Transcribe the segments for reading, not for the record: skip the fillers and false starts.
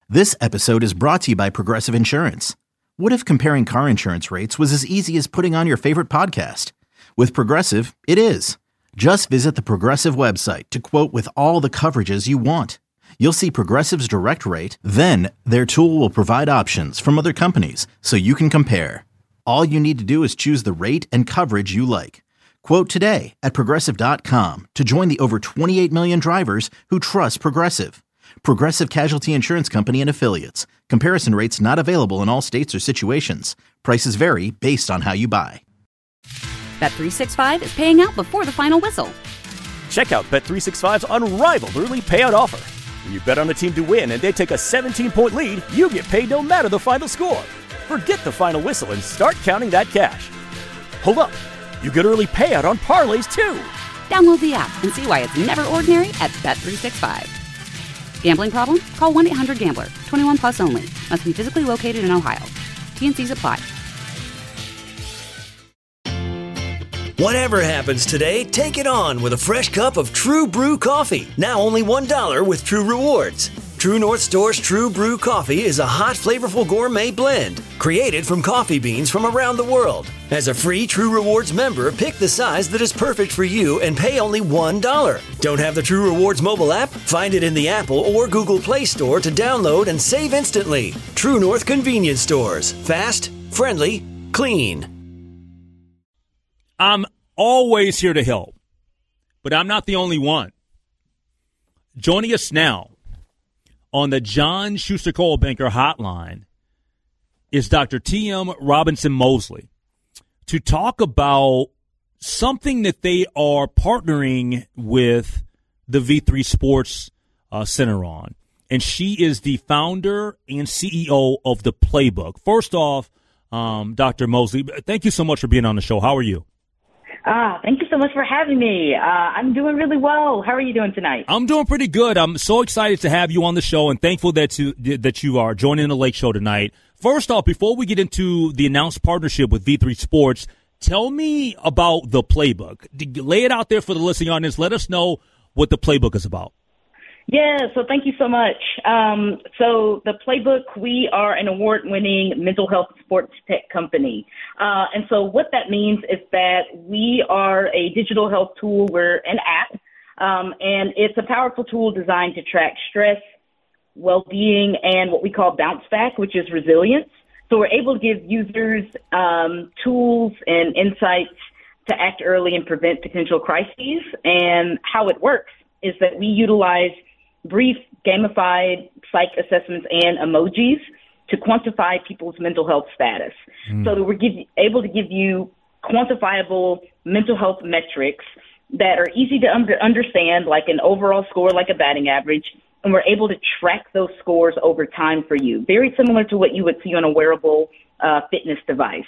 This episode is brought to you by Progressive Insurance. What if comparing car insurance rates was as easy as putting on your favorite podcast? With Progressive, it is. Just visit the Progressive website to quote with all the coverages you want. You'll see Progressive's direct rate, then their tool will provide options from other companies so you can compare. All you need to do is choose the rate and coverage you like. Quote today at Progressive.com to join the over 28 million drivers who trust Progressive. Progressive Casualty Insurance Company and Affiliates. Comparison rates not available in all states or situations. Prices vary based on how you buy. Bet365 is paying out before the final whistle. Check out Bet365's unrivaled early payout offer. When you bet on a team to win and they take a 17-point lead, you get paid no matter the final score. Forget the final whistle and start counting that cash. Hold up. You get early payout on parlays, too. Download the app and see why it's never ordinary at Bet365. Gambling problem? Call 1-800-GAMBLER. 21 plus only. Must be physically located in Ohio. T&Cs apply. Whatever happens today, take it on with a fresh cup of True Brew coffee. Now only $1 with True Rewards. True North Store's True Brew coffee is a hot, flavorful gourmet blend created from coffee beans from around the world. As a free True Rewards member, pick the size that is perfect for you and pay only $1. Don't have the True Rewards mobile app? Find it in the Apple or Google Play Store to download and save instantly. True North Convenience Stores. Fast, friendly, clean. I'm always here to help, but I'm not the only one. Joining us now on the John Schuster Coldwell Banker Hotline is Dr. T.M. Robinson Mosley to talk about something that they are partnering with the V3 Sports Center on. And she is the founder and CEO of The Playbook. First off, Dr. Mosley, thank you so much for being on the show. How are you? Thank you so much for having me. I'm doing really well. How are you doing tonight? I'm doing pretty good. I'm so excited to have you on the show and thankful that you are joining the Lake Show tonight. First off, before we get into the announced partnership with V3 Sports, tell me about The Playbook. Lay it out there for the listening audience. Let us know what The Playbook is about. Yeah, so thank you so much. So The Playbook, we are an award-winning mental health sports tech company. And so what that means is that we are a digital health tool. We're an app, and it's a powerful tool designed to track stress, well-being, and what we call bounce back, which is resilience. So we're able to give users tools and insights to act early and prevent potential crises. And how it works is that we utilize brief gamified psych assessments and emojis to quantify people's mental health status. So that we're able to give you quantifiable mental health metrics that are easy to understand, like an overall score, like a batting average, and we're able to track those scores over time for you, very similar to what you would see on a wearable fitness device.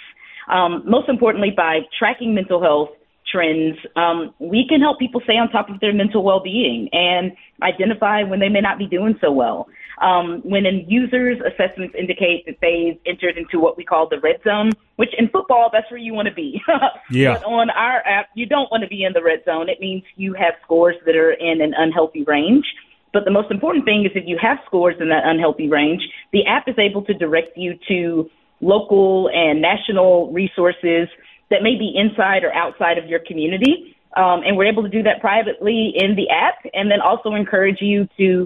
Most importantly, by tracking mental health trends, we can help people stay on top of their mental well-being and identify when they may not be doing so well. When a user's assessments indicate that they've entered into what we call the red zone, which in football, that's where you want to be. Yeah. But on our app, you don't want to be in the red zone. It means you have scores that are in an unhealthy range. But the most important thing is if you have scores in that unhealthy range, the app is able to direct you to local and national resources that may be inside or outside of your community. And we're able to do that privately in the app, and then also encourage you to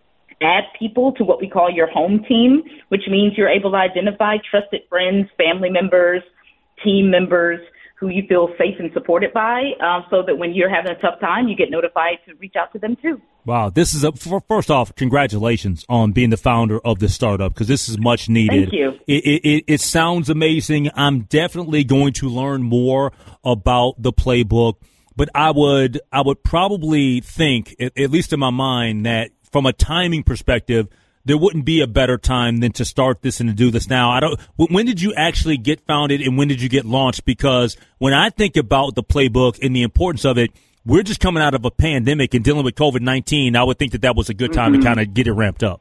add people to what we call your home team, which means you're able to identify trusted friends, family members, team members who you feel safe and supported by, so that when you're having a tough time, you get notified to reach out to them too. Wow, this is first off, congratulations on being the founder of this startup, because this is much needed. Thank you. It sounds amazing. I'm definitely going to learn more about The Playbook, but I would probably think, at least in my mind, that from a timing perspective, there wouldn't be a better time than to start this and to do this now. When did you actually get founded and when did you get launched? Because when I think about The Playbook and the importance of it, we're just coming out of a pandemic and dealing with COVID-19. I would think that was a good time to kind of get it ramped up.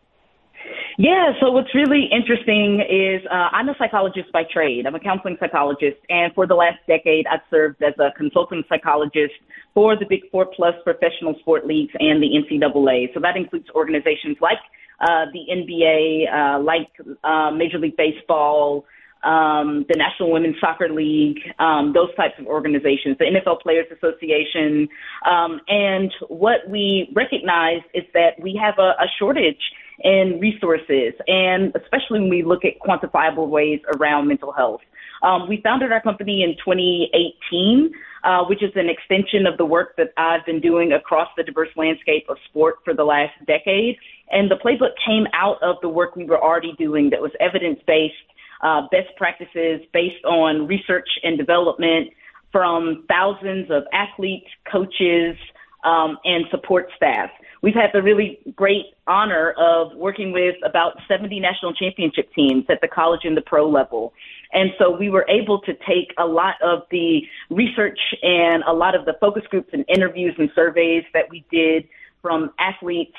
Yeah, so what's really interesting is I'm a psychologist by trade. I'm a counseling psychologist, and for the last decade, I've served as a consulting psychologist for the Big Four Plus professional sport leagues and the NCAA. So that includes organizations like the NBA, like Major League Baseball, the National Women's Soccer League, those types of organizations, the NFL Players Association. And what we recognize is that we have a shortage in resources, and especially when we look at quantifiable ways around mental health. We founded our company in 2018, which is an extension of the work that I've been doing across the diverse landscape of sport for the last decade. And the playbook came out of the work we were already doing that was evidence-based, best practices based on research and development from thousands of athletes, coaches, and support staff. We've had the really great honor of working with about 70 national championship teams at the college and the pro level. And so we were able to take a lot of the research and a lot of the focus groups and interviews and surveys that we did from athletes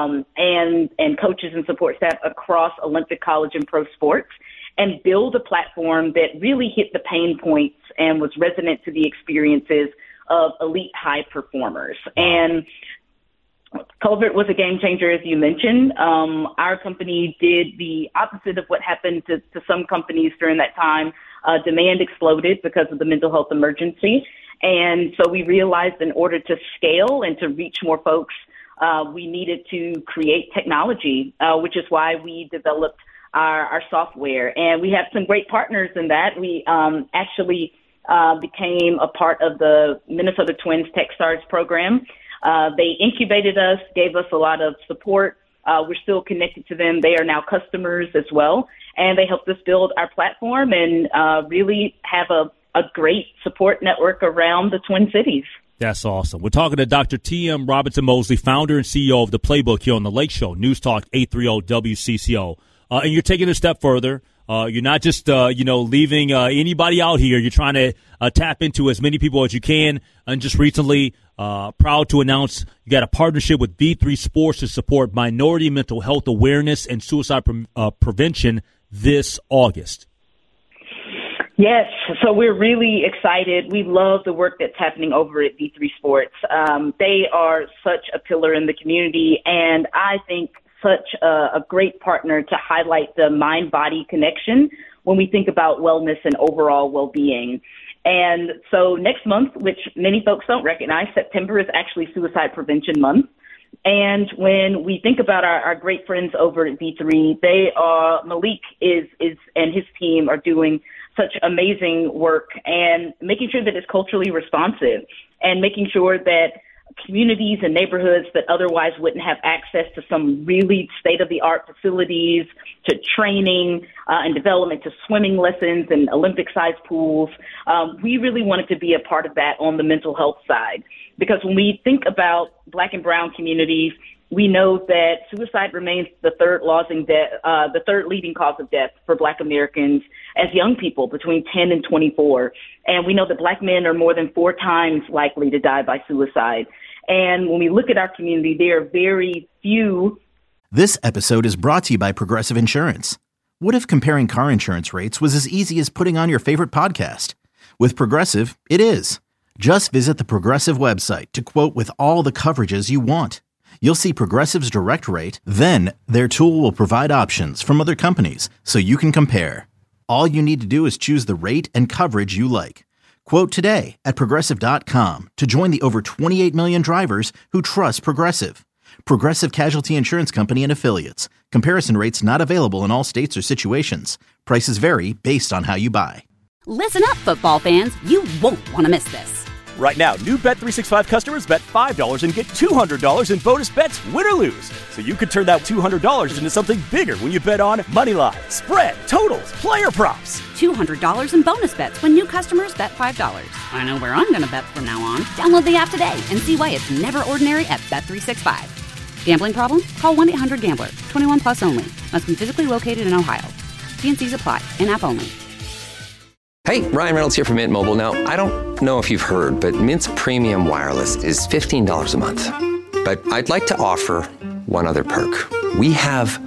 and coaches and support staff across Olympic, college, and pro sports, and build a platform that really hit the pain points and was resonant to the experiences of elite high performers. And COVID was a game changer, as you mentioned. Our company did the opposite of what happened to some companies during that time. Demand exploded because of the mental health emergency. And so we realized in order to scale and to reach more folks, we needed to create technology, which is why we developed our software. And we have some great partners in that. We actually became a part of the Minnesota Twins TechStars program. They incubated us, gave us a lot of support. We're still connected to them. They are now customers as well. And they helped us build our platform and really have a great support network around the Twin Cities. That's awesome. We're talking to Dr. T.M. Robinson Mosley, founder and CEO of The Playbook here on The Lake Show, News Talk 830 WCCO. And you're taking it a step further. You're not just, leaving anybody out here. You're trying to tap into as many people as you can. And just recently, proud to announce you got a partnership with V3 Sports to support minority mental health awareness and suicide prevention this August. Yes, so we're really excited. We love the work that's happening over at V3 Sports. They are such a pillar in the community, and I think such a great partner to highlight the mind-body connection when we think about wellness and overall well-being. And so next month, which many folks don't recognize, September is actually Suicide Prevention Month. And when we think about our great friends over at V3, Malik and his team are doing such amazing work and making sure that it's culturally responsive and making sure that communities and neighborhoods that otherwise wouldn't have access to some really state-of-the-art facilities, to training and development, to swimming lessons and Olympic-sized pools. We really wanted to be a part of that on the mental health side, because when we think about Black and brown communities, we know that suicide remains the third leading cause of death for Black Americans as young people between 10 and 24. And we know that Black men are more than 4 times likely to die by suicide. And when we look at our community, there are very few. This episode is brought to you by Progressive Insurance. What if comparing car insurance rates was as easy as putting on your favorite podcast? With Progressive, it is. Just visit the Progressive website to quote with all the coverages you want. You'll see Progressive's direct rate, then their tool will provide options from other companies so you can compare. All you need to do is choose the rate and coverage you like. Quote today at Progressive.com to join the over 28 million drivers who trust Progressive. Progressive Casualty Insurance Company and Affiliates. Comparison rates not available in all states or situations. Prices vary based on how you buy. Listen up, football fans. You won't want to miss this. Right now, new Bet365 customers bet $5 and get $200 in bonus bets, win or lose. So you could turn that $200 into something bigger when you bet on moneyline, spread, totals, player props. $200 in bonus bets when new customers bet $5. I know where I'm going to bet from now on. Download the app today and see why it's never ordinary at Bet365. Gambling problem? Call 1-800-GAMBLER. 21 plus only. Must be physically located in Ohio. T&Cs apply. In-app only. Hey, Ryan Reynolds here from Mint Mobile. Now, I don't know if you've heard, but Mint's premium wireless is $15 a month. But I'd like to offer one other perk. We have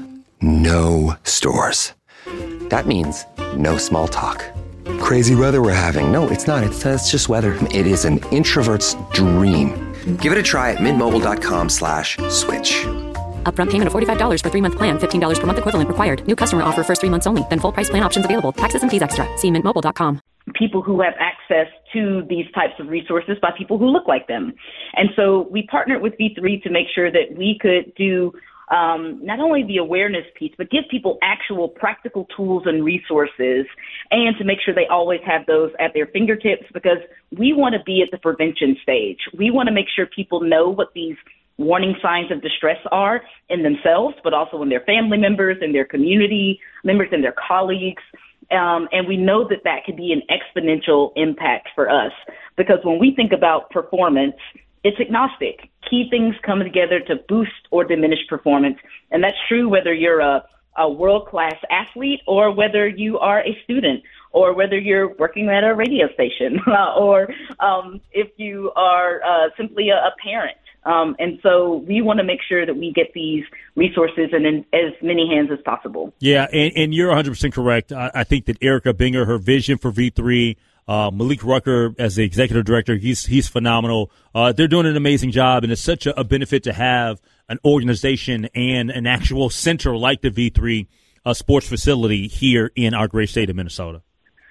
no stores. That means no small talk. Crazy weather we're having. No, it's not. It's just weather. It is an introvert's dream. Give it a try at mintmobile.com/switch. Upfront payment of $45 for 3-month plan. $15 per month equivalent required. New customer offer first 3 months only. Then full price plan options available. Taxes and fees extra. See mintmobile.com. People who have access to these types of resources by people who look like them. And so we partnered with V3 to make sure that we could do not only the awareness piece, but give people actual practical tools and resources, and to make sure they always have those at their fingertips, because we want to be at the prevention stage. We want to make sure people know what these warning signs of distress are in themselves, but also in their family members, in their community members, and their colleagues. And we know that that could be an exponential impact for us, because when we think about performance, it's agnostic. Key things come together to boost or diminish performance. And that's true whether you're a world-class athlete or whether you are a student or whether you're working at a radio station or if you are simply a parent. And so we want to make sure that we get these resources in as many hands as possible. Yeah, and you're 100% correct. I think that Erica Binger, her vision for V3, Malik Rucker as the executive director, he's phenomenal. They're doing an amazing job, and it's such a benefit to have an organization and an actual center like the V3 sports facility here in our great state of Minnesota.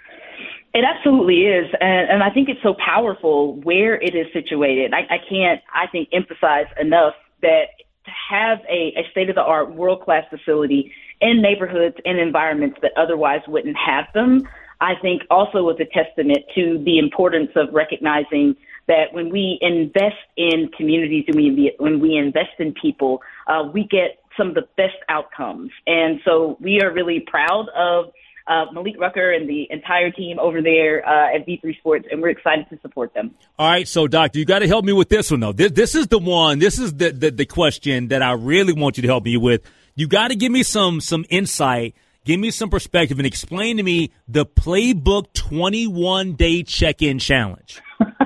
It absolutely is, and I think it's so powerful where it is situated. I can't, I think, emphasize enough that to have a state-of-the-art, world-class facility in neighborhoods and environments that otherwise wouldn't have them, I think also is a testament to the importance of recognizing that when we invest in communities and when we invest in people, we get some of the best outcomes. And so we are really proud of Malik Rucker and the entire team over there at V3 Sports, and we're excited to support them. All right, so, Doctor, you got to help me with this one, though. This is the one, this is the question that I really want you to help me with. You got to give me some insight, give me some perspective, and explain to me the Playbook 21-day check-in challenge.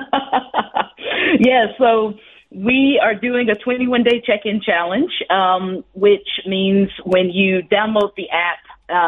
Yeah, so we are doing a 21-day check-in challenge, which means when you download the app,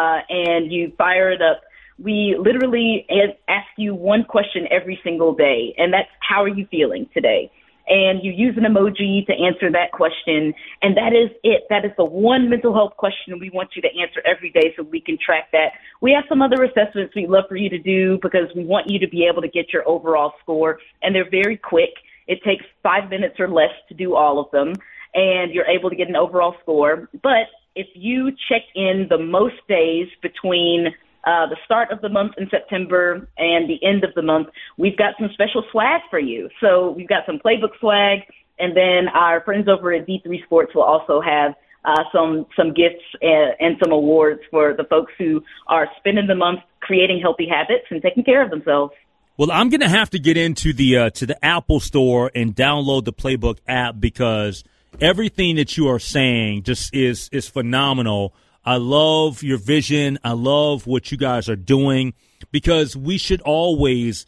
and you fire it up, we literally ask you one question every single day, and that's, how are you feeling today? And you use an emoji to answer that question, and that is it. That is the one mental health question we want you to answer every day so we can track that. We have some other assessments we'd love for you to do because we want you to be able to get your overall score, and they're very quick. It takes 5 minutes or less to do all of them, and you're able to get an overall score. But if you check in the most days between the start of the month in September and the end of the month, we've got some special swag for you. So we've got some Playbook swag, and then our friends over at V3 Sports will also have some gifts and some awards for the folks who are spending the month creating healthy habits and taking care of themselves. Well, I'm going to have to get into the Apple Store and download the Playbook app, because everything that you are saying just is phenomenal. I love your vision. I love what you guys are doing, because we should always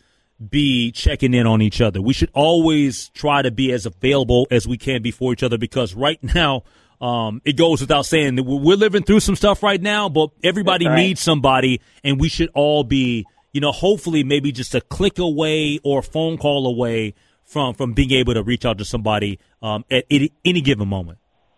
be checking in on each other. We should always try to be as available as we can be for each other, because right now it goes without saying that we're living through some stuff right now, but everybody needs somebody, and we should all be, hopefully maybe just a click away or a phone call away from being able to reach out to somebody at any given moment.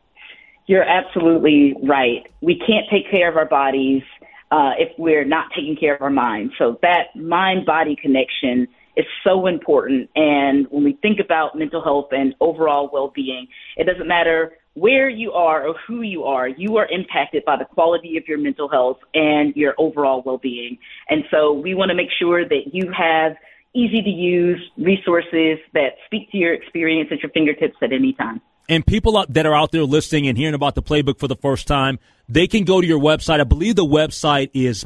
You're absolutely right. We can't take care of our bodies if we're not taking care of our minds. So that mind-body connection is so important. And when we think about mental health and overall well-being, it doesn't matter where you are or who you are impacted by the quality of your mental health and your overall well-being. And so we want to make sure that you have easy-to-use resources that speak to your experience at your fingertips at any time. And people that are out there listening and hearing about the Playbook for the first time, they can go to your website. I believe the website is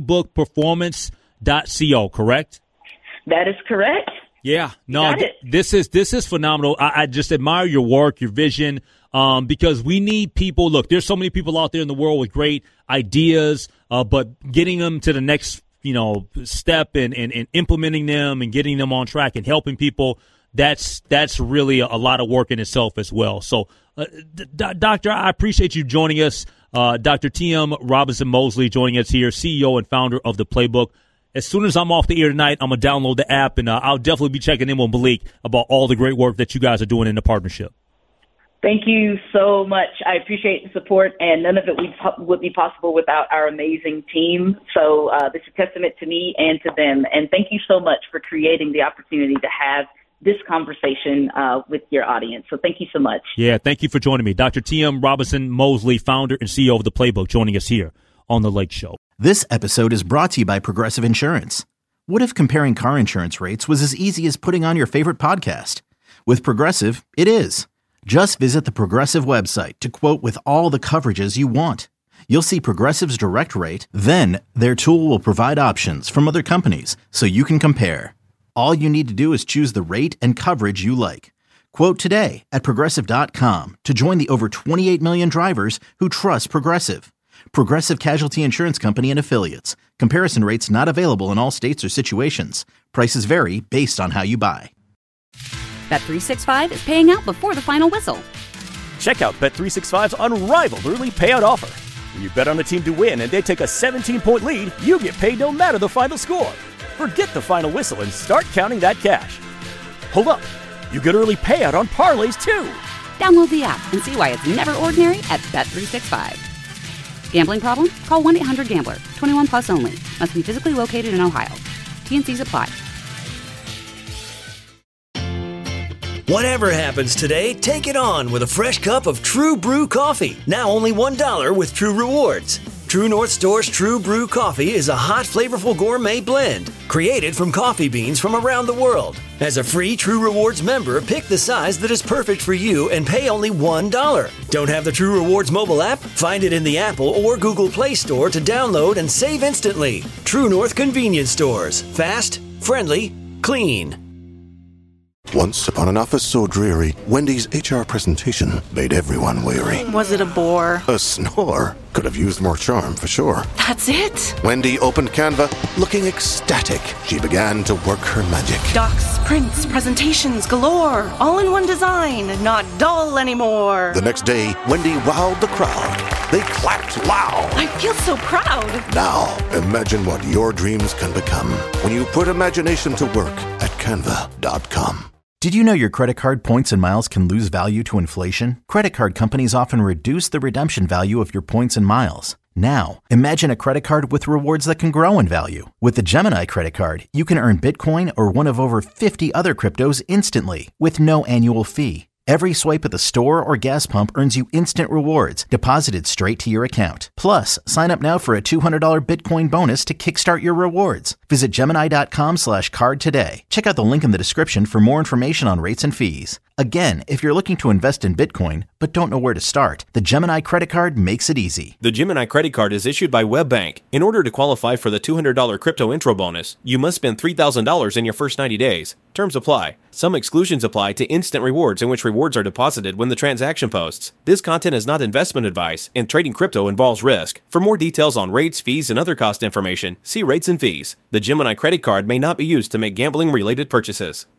playbookperformance.co, correct? That is correct. Yeah. No, this is phenomenal. I just admire your work, your vision, because we need people. Look, there's so many people out there in the world with great ideas, but getting them to the next step and implementing them and getting them on track and helping people, that's really a lot of work in itself as well. So, Doctor, I appreciate you joining us. Dr. T.M. Robinson Mosley joining us here, CEO and founder of the Playbook. As soon as I'm off the air tonight, I'm going to download the app, and I'll definitely be checking in with Malik about all the great work that you guys are doing in the partnership. Thank you so much. I appreciate the support, and none of it would be possible without our amazing team. So this is a testament to me and to them. And thank you so much for creating the opportunity to have this conversation with your audience. So thank you so much. Yeah, thank you for joining me. Dr. T.M. Robinson Mosley, founder and CEO of The Playbook, joining us here on The Lake Show. This episode is brought to you by Progressive Insurance. What if comparing car insurance rates was as easy as putting on your favorite podcast? With Progressive, it is. Just visit the Progressive website to quote with all the coverages you want. You'll see Progressive's direct rate, then their tool will provide options from other companies so you can compare. All you need to do is choose the rate and coverage you like. Quote today at Progressive.com to join the over 28 million drivers who trust Progressive. Progressive Casualty Insurance Company and Affiliates. Comparison rates not available in all states or situations. Prices vary based on how you buy. Bet365 is paying out before the final whistle. Check out Bet365's unrivaled early payout offer. When you bet on a team to win and they take a 17-point lead, you get paid no matter the final score. Forget the final whistle and start counting that cash. Hold up. You get early payout on parlays, too. Download the app and see why it's never ordinary at Bet365. Gambling problem? Call 1-800-GAMBLER. 21 plus only. Must be physically located in Ohio. T&Cs apply. Whatever happens today, take it on with a fresh cup of True Brew coffee. Now only $1 with True Rewards. True North Store's True Brew coffee is a hot, flavorful gourmet blend created from coffee beans from around the world. As a free True Rewards member, pick the size that is perfect for you and pay only $1. Don't have the True Rewards mobile app? Find it in the Apple or Google Play Store to download and save instantly. True North Convenience Stores. Fast, friendly, clean. Once upon an office so dreary, Wendy's HR presentation made everyone weary. Was it a bore? A snore. Could have used more charm, for sure. That's it? Wendy opened Canva, looking ecstatic. She began to work her magic. Docs, prints, presentations galore. All in one design, not dull anymore. The next day, Wendy wowed the crowd. They clapped loud. I feel so proud. Now, imagine what your dreams can become when you put imagination to work at Canva.com. Did you know your credit card points and miles can lose value to inflation? Credit card companies often reduce the redemption value of your points and miles. Now, imagine a credit card with rewards that can grow in value. With the Gemini credit card, you can earn Bitcoin or one of over 50 other cryptos instantly with no annual fee. Every swipe at the store or gas pump earns you instant rewards deposited straight to your account. Plus, sign up now for a $200 Bitcoin bonus to kickstart your rewards. Visit Gemini.com/card today. Check out the link in the description for more information on rates and fees. Again, if you're looking to invest in Bitcoin but don't know where to start, the Gemini credit card makes it easy. The Gemini credit card is issued by WebBank. In order to qualify for the $200 crypto intro bonus, you must spend $3,000 in your first 90 days. Terms apply. Some exclusions apply to instant rewards in which rewards are deposited when the transaction posts. This content is not investment advice, and trading crypto involves risk. For more details on rates, fees, and other cost information, see rates and fees. The Gemini credit card may not be used to make gambling-related purchases.